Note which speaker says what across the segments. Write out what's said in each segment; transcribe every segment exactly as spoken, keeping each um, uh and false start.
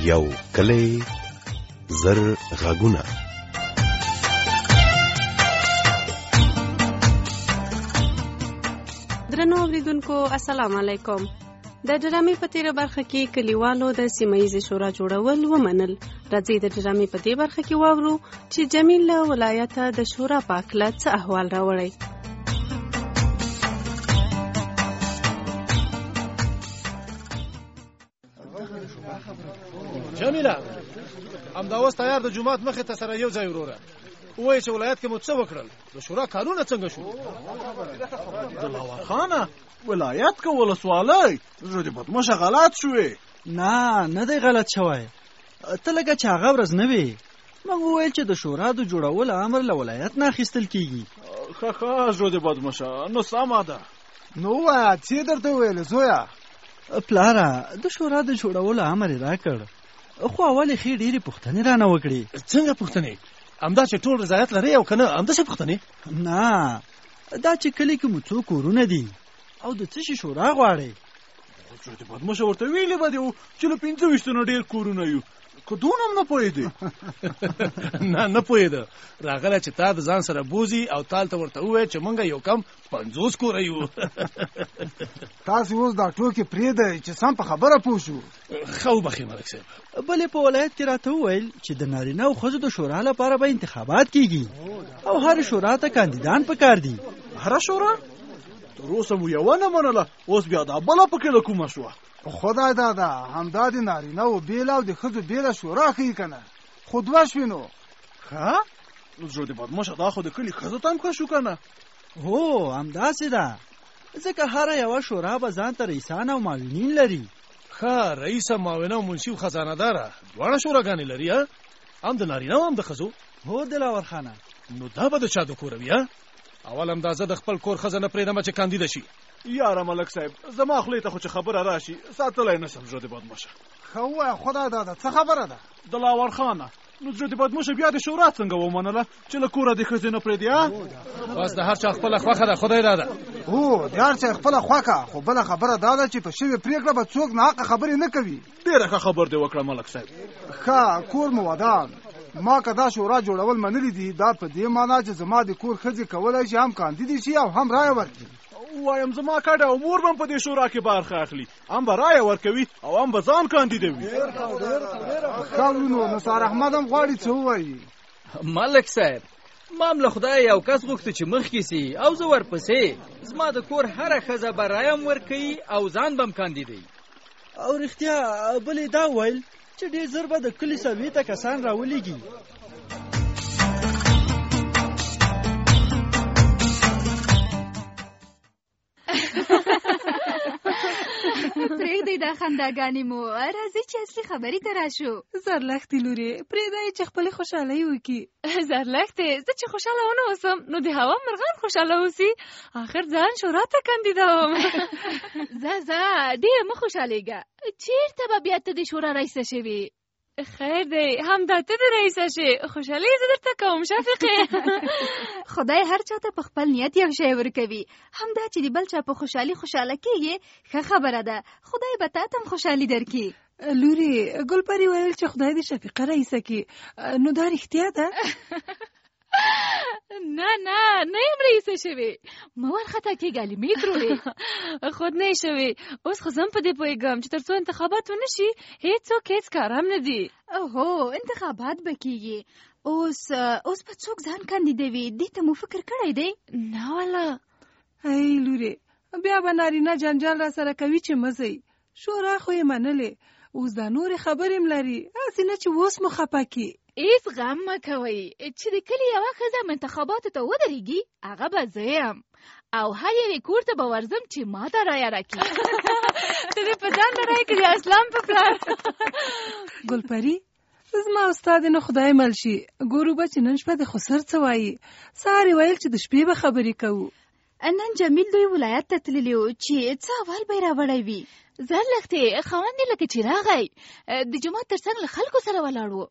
Speaker 1: یو کلی زر غږونه.
Speaker 2: درنو اوریدونکو السلام علیکم. د ډرامې په تیره برخه کې کلیوالو د سیمه‌ییزې شورا جوړول ومنل. راځئ د ډرامې په دې برخه کې واورو چې جمیل له ولایته د شورا په هکله څه احوال راوړی.
Speaker 3: جمیله همدا اوس تیار د جومات مخې ته سره یو ځای وروره. وایي چې ولایت کې مو څه وکړل؟ د شورا کارونه څنګه شو؟
Speaker 4: د لاور خانه ولایت که ولسوالۍ زړه دې بدمشه غلط شوې.
Speaker 5: نه نه دی غلط شوی. ته لکه چې هغه ورځ نه وې موږ وویل چې د شورا د جوړولو امر له ولایت نه اخیستل کېږي.
Speaker 4: ښه ښه زړه دې بدمشه نو سمه ده.
Speaker 6: نو ووایه څه درته وویل زویه؟
Speaker 5: پلاره د شورا د جوړولو امر یې راکړ، خو اول یې ښې ډېرې پوښتنې رانه وکړې.
Speaker 3: څنګه پوښتنې؟ همدا چې ټول رضایت لري او که نه همداسې پوښتنې؟
Speaker 5: نه دا چې کلي کې مو څو کورونه دي او د څه شي شورا غواړئ؟
Speaker 4: زړه دې بدمشه ورته ویلې به دې و چې له پنځه ویشتو نه ډېر کورونه یو. که دونه هم نه پوهېدې؟
Speaker 3: نه نه پوهېده. راغله چې تا د ځان سره بوزي او تال ته ورته ووایه چې موږ یو کم پنځوس کوره یو.
Speaker 6: تاسې اوس دا ټوکې پرېږدئ چې سم په خبره پوه شو.
Speaker 3: ښه وبخښئ ملک صاحب.
Speaker 5: بلې په ولایت کې راته وویل چې د نارینه او ښځو د شورا لپاره به انتخابات کېږي او هر شورا ته کاندیدان پکار دي.
Speaker 4: هره شورا؟ تر اوسه مو یوه نه منله، اوس بیا دا بله پکې له کومه شوه؟
Speaker 6: خدای دادا همدا د نارینه و بېله او د ښځو بېله شورا ښیي که نه؟ خو دوه شوې نو.
Speaker 4: ښه نو زړه دې بدمشه دا خو د کلي ښځو ته هم ښه شو که نه؟
Speaker 5: هو همداسې ده، ځکه هره یوه شورا به ځان ته رئیسان او معاونین لري.
Speaker 3: ښه رئیسه معاونه او منشي او خزانه داره دواړه شوراګانې لري؟ هم د نارینه او هم د ښځو؟
Speaker 5: هو دلاور خانه.
Speaker 3: نو دا به د چا د کوره وي؟ اول همدا زه د خپل کور ښځه نه پرېږدم چې کاندیده شي.
Speaker 4: یاره ملک صاحب زما خولې ته خو چې خبره راشي ساتلی نه شم. زړه دې بدمشه
Speaker 6: ښه ووایه خدای دادا څه خبره ده؟
Speaker 4: د لاور خانه نو زړه دې بدمشه بیا د شورا څنګه ومنله چې له کوره دې ښځې نه پرېږدي؟
Speaker 3: بس د هر چا خپله خوښه ده. خدای داده
Speaker 6: هو د هر چا خپله خوښه، خو بله خبره دا ده چې په شوې پرېکړه به څوک ناحقه خبرې نه کوي.
Speaker 4: ډېره ښه خبر دې وکړه ملک صاحب.
Speaker 6: ښه کور مو ودان. ما که دا شورا جوړول منلی دي دا په دې معنا چې زما د کور ښځې کولی شي هم کاندیدې شي او هم رایه ورکړي.
Speaker 4: وایم زما کډه او مور به هم په دې شورا کې برخه اخلي، هم به رایه ورکوي او هم به ځان کاندیدوي.
Speaker 6: ښه ورونو نثار احمد هم غواړي څه ووایي.
Speaker 7: ملک صاحب ما هم له خدای یو کس غوښته چې مخکې سي او زه ورپسې. زما د کور هره ښځه به رایه هم ورکوي او ځان به هم کاندیدوي.
Speaker 5: او رښتیا بلې دا ویل چې ډېر زر به د کلي څلوېښته کسان راولېږي.
Speaker 8: پرېږدئ دا خنداګانې مو، راځئ چې اصلي خبرې ته راشو.
Speaker 2: زرلښتې لورې پرېږدئ چې خپلې خوشحالۍ وکړي.
Speaker 9: زرلښتې زه چې خوشحاله ونه اوسم نو د هوا مرغان خوشحاله اوسي. آخر ځان شورا ته کاندیدوم.
Speaker 8: ځه ځه ډېره مه خوشحالېږه. چېرته به بیا ته د شورا رئیسه شوې؟
Speaker 9: خیر دی همدا ته د رئیسه شې. خوشحالي زه درته کوم شفیقې.
Speaker 8: خدای هر چا ته په خپل نیت یو شی ورکوي. همدا چې د بل چا په خوشحالي خوشحاله کېږي ښه خبره ده. خدای به تا ته هم خوشحالي درکړي.
Speaker 2: لورې ګلپري ویل چې خدای دې شفیقه رئیسه کړي، نو دا رښتیا ده؟
Speaker 9: نه نه نه یم رئیسه شوې.
Speaker 8: مه وارخطا کېږه لیمې ترورې.
Speaker 9: خود نه شوې. اوس خو زه هم په دې پوهېږم چې تر څو انتخابات ونه شي هېڅوک هېڅ کار هم نه دي.
Speaker 8: هو انتخابات به کېږي. اوس اوس به څوک ځان کاندیدوي دې ته مو فکر کړی دی؟
Speaker 9: نه والا.
Speaker 2: ای لورې بیا به نارینه جنجال را سره کوي چې مزئ. شورا خو یې منلې، اوس دا نورې خبرې م لري، هسې نه چې اوس مو خفه کړي.
Speaker 8: هېڅ غم مه کوئ چې د کلي یوه ښځه انتخاباتو ته ودرېږي هغه به زه یم او هر یوې کور ته به ورځم چې ما ته رایه راکړي.
Speaker 9: ته دې په ځان نه رایه کړي اسلام په پلار.
Speaker 2: ګلپري زما استاد نه خدای مل شي، ګورو به چې نن شپه د خسر څه وایي. سهار یې ویل چې د شپې به خبرې کوو.
Speaker 8: نن جمیل دوی ولایت ته تللی و چې څه احوال به یې راوړی وي. زرلښتې خاوند یې لکه چې راغی د جومات تر څنګ له خلکو سره ولاړ و.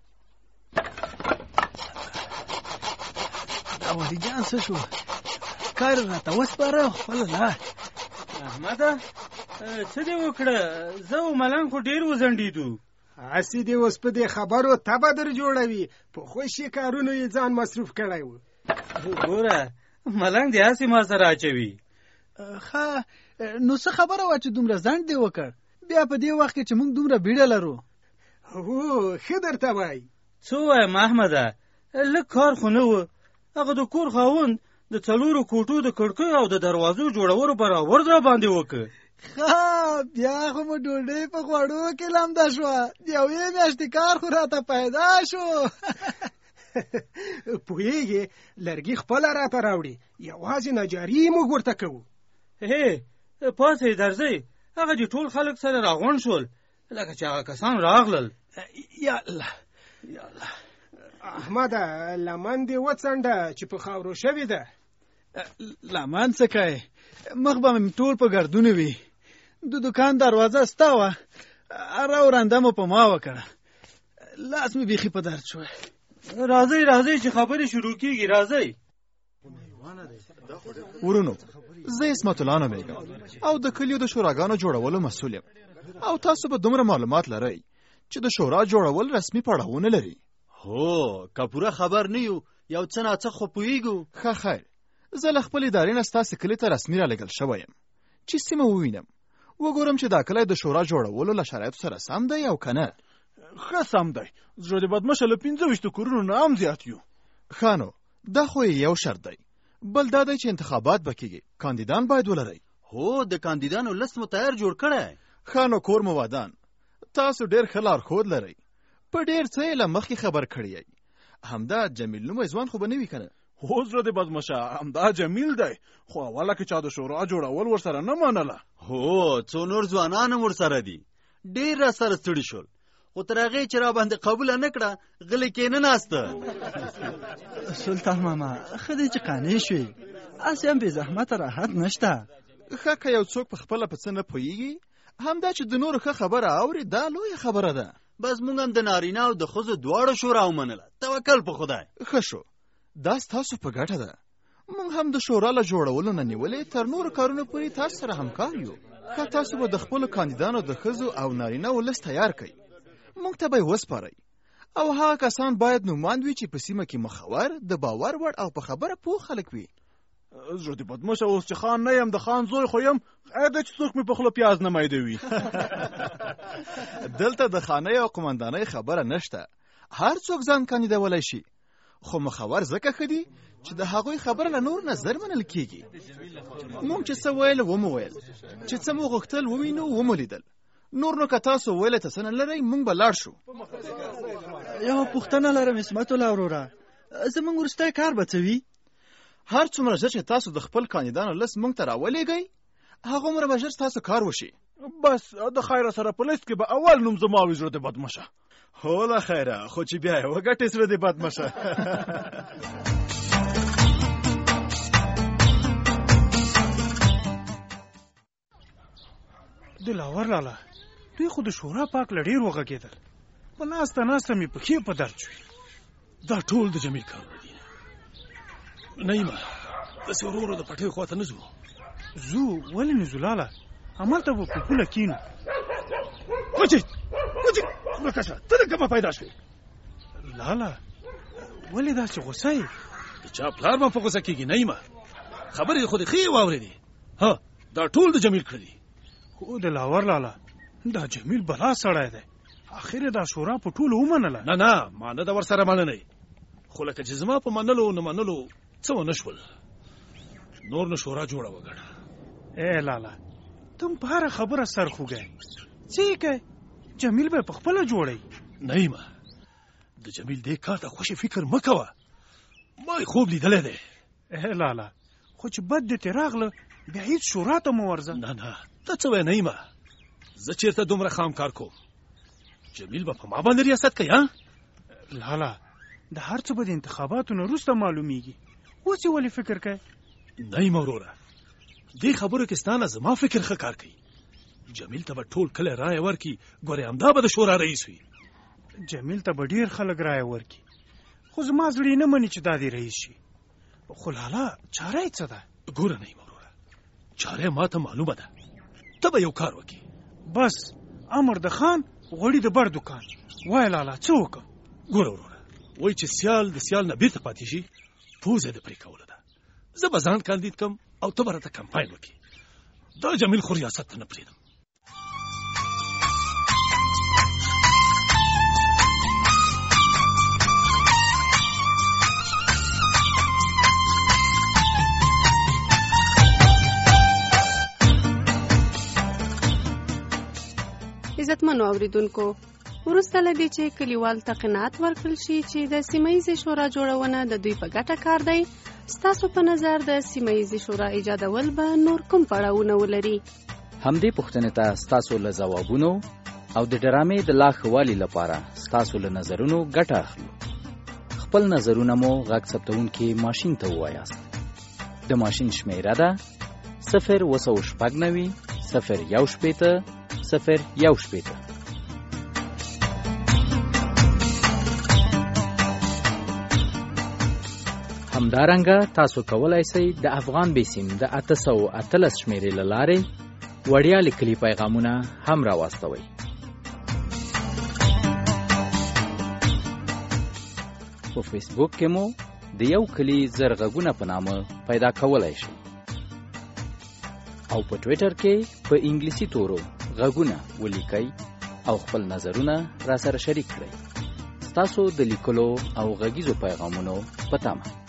Speaker 5: والی جان څه شو؟ کار راته وسپاره خپل نه.
Speaker 10: احمده څه دې وکړه؟ زه او ملنګ خو ډېر وزنډېدو.
Speaker 11: هسې دې اوس په دې خبرو تبه در جوړوي. په خوشي کارونو یې ځان مصروف کړی و.
Speaker 10: ګوره ملنګ دې هسې ما سره اچوي.
Speaker 5: ښه نو څه خبره وه چې دومره ځنډ دې وکړ؟ بیا په دې وخت کې چې موږ دومره بیړه لرو.
Speaker 11: هو ښه درته وایي.
Speaker 10: څه وایم احمده، لږ کار خو نه و. هغه د کور خاوند د څلورو کوټو د کړکیو او د دروازو جوړولو برابر را باندې وکړ.
Speaker 5: ښه بیا خو مو ډوډۍ په خوړو کې لمده شوه. د یوې میاشتې کار خو راته پیدا شو.
Speaker 11: پوهېږې لرګي خپله راته راوړي، یوازې نجاري یې موږ ورته کوو.
Speaker 10: هې پاسئ درځئ. هغه چې ټول خلک سره راغونډ شول لکه چې هغه کسان راغلل.
Speaker 5: یا الله یا الله.
Speaker 11: احمده لمن دې وڅنډه چې په خاورو شوې ده.
Speaker 5: لمن څه کوې؟ مخ به مې ټول په ګردونه وي. د دکان دروازه ستا وه، اره ورنده مو په ما وکړه. لاس مې بیخي په درد شوی.
Speaker 10: راځئ راځئ چې خبرې شروع کېږي. راځئ.
Speaker 12: ورونو زه اسمت الله نومېږم او د کلیو د شوراګانو جوړولو مسؤل یم. او تاسو به دومره معلومات لرئ چې د شورا جوړول رسمي پړاوونه لري.
Speaker 13: هو که پوره خبر نه یو یو څه ناڅه خو پوهېږو.
Speaker 12: ښه خیر، زه له خپلې ادارې نه ستاسې کلي ته رسمي رالېږل شوی یم چې سیمه ووینم، وګورم چې دا کلی د شورا جوړولو له شرایطو سره سم دی او که نه.
Speaker 4: ښه سم دی. زړه د بدمشه له پنځه ویشتو کورونو نه هم زیات یو.
Speaker 12: ښه نو دا خو یو شرط دی. بل دا دی چې انتخابات به کېږي، کاندیدان باید ولرئ.
Speaker 13: هو د کاندیدانو لست مو تیار جوړ کړی.
Speaker 12: ښه نو کور مو ودان، تاسو ډېر ښه لارښود لرئ. په ډېر څه یې له مخکې خبر کړی یئ. همدا جمیل نومی ځوان خو به نه وي که نه؟
Speaker 4: هو زړه د بدمشه همدا جمیل دی، خو اوله کې چا د شورا جوړول ورسره نه منله.
Speaker 13: هو څو نور ځوانان هم ورسره دي. ډېر را سره ستړي شول، خو تر هغې چې را باندې قبوله نه کړه غلې کې نه ناسته.
Speaker 5: سلطان ماما ښه دی چې قانع شوې. هسې هم بې زحمته راحت نشته.
Speaker 12: ښه که یو څوک په خپله په څه نه پوهېږي، همدا چې د نورو ښه خبره اوري دا لویه خبره ده.
Speaker 13: بس موږ هم د نارینه او د ښځو دواړو شورا ومنله. توکل په خدای.
Speaker 12: ښه شو، دا ستاسو په ګټه ده. موږ هم د شورا له جوړولو نه نیولې تر نورو کارونو پورې تاسو سره همکار یو. ښه تاسو به د خپلو کاندیدانو د ښځو او نارینهو لست تیار کړئ، موږ ته به یې وسپارئ. او هغه کسان باید نوماند وي چې په سیمه کې مخور، د باور وړ او په خبره پوه خلک وي.
Speaker 4: زړه د بدمشه اوس چې خان نه یم د خان زوی خو یم، خیر ده چې څوک مې په خوله پیاز نه مایدوي.
Speaker 12: دلته د خانۍ او قمندانۍ خبره نشته، هر څوک ځان کاندیدولی شي، خو مخور ځکه ښه دي چې د هغوی خبره له نور نظر منل کېږي. موږ چې څه ویل ومو ویل، چې څه مو غوښتل ووینو ومو لیدل. نور نو که تاسو ویلې ته څه نه لرئ موږ به لاړ شو.
Speaker 5: یوه پوښتنه لرم اسمت الله وروره، زموږ وروستی کار به څه وي؟
Speaker 12: هر څومره ژر چې تاسو د خپل کاندیدانو لست موږ ته راولېږئ هغومره به ژر ستاسو کار وشي.
Speaker 4: بس د خیره سره په لیست کې به اول نوم زما وي زړه د بدمشه.
Speaker 12: هو له خیره، خو چې بیا یې وګټې زړه د بدمشه.
Speaker 4: دلاور لالا دوی خو د شورا پاک له ډېر وغږېدل. په ناسته ناسته مې پښې په درد شوې.
Speaker 3: دا ټول د جمیل کارونه دي. نعیمه داسې ورو ورو د پټیو خواته نه ځو.
Speaker 4: ځو ولې نه ځو لاله؟ همالته به په پوله کینو.
Speaker 3: کوچی کوچی مکشه ته د کومه پیدا شوې؟
Speaker 4: لاله ولې داسې غوسه یې؟
Speaker 3: د چا پلار به په غوسه کېږي نعیمه؟ خبرې خو دې ښې واورېدې. ها دا ټول د جمیل کړي دي.
Speaker 4: خو د لاور لاله دا جمیل بلا سړی دی، اخر دا شورا په ټولو ومنله.
Speaker 3: نه نه ما نه ده ورسره منلی، خو لکه چې زما په منلو نه منلو څه ونه شول، نور نو شورا جوړه وګڼه.
Speaker 4: ای لاله تم په هره خبره سر خوږی، څه یې کوې؟ جمیل به په خپله جوړی.
Speaker 3: نعیمه د جمیل دې کار ته خوشې فکر مه کوه، ما یې خوب لیدلی دی.
Speaker 4: ای لاله خو چې بد دې ترې راغله بیا هېڅ شورا ته مه ورځه.
Speaker 3: نه نه ته څه وایې نعیمه؟ زه چېرته دومره خام کار کوم؟ جمیل به په ما باندې ریاست کوي. ها
Speaker 4: لاله د هر څه به د انتخاباتو نه وروسته معلومیږي، اوس یې ولې فکر کوې؟
Speaker 3: نعیمه وروره دې خبرو کې ستا نه زما فکر ښه کار کوي. جمیل ته به ټول کلی رایه ورکړي، ګورې همدا به د شورا رئیس وي.
Speaker 4: جمیل ته به ډېر خلک رایه ورکړي، خو زما زړه نه مني چې دا دې رئیس شي. خو لاله چاره یې څه ده؟
Speaker 3: ګوره نعیم وروره، چاره ما ته معلومه ده. ته به یو کار وکړې.
Speaker 5: بس امر د خان غوړي د بر دکان. وای لالا څه وکړم؟
Speaker 3: ګوره وروره، وایي چې سیال د سیال نه بیرته پاتې شي، پوزه د پرې کوله ده. زه به ځان کاندید کم او ته به راته کمپاین وکړې. دا جمیل خو ریاست ته نه پرېږدم.
Speaker 2: عزتمنو اوریدونکو، وروسته له دې چې کلیوال ته قناعت ورکړل شي چې د سیمه ییزې شورا جوړونه د دوی په ګټه کار دی، ستاسو په نظر د سیمه ییزې شورا ایجادول به نور کوم پړاوونه ولري؟
Speaker 7: همدې پوښتنې ته ستاسو له ځوابونو او د ډرامې د لا ښه والي لپاره ستاسو له نظرونو ګټه اخلو. خپل نظرونه مو غږ ثبتونکي ماشین ته ووایاست. د ماشین شمیره ده صفر اوه سوه شپږ نوي صفر یو شپېته صفر یو شپېته. همدارنګه تاسو کولای شئ د افغان بیسیم د اته سوه اتلس شمیرې له لارې وړیا لیکلي پیغامونه هم راواستوئ. په فیسبوک کې مو د یو کلی زر غږونه په نامه پیدا کولای شئ او په ټویټر کې په انګلیسي تورو غږونه ولیکئ او خپل نظرونه را سره شریک کړئ. ستاسو د لیکلو او غږیزو پیغامونو په تمه.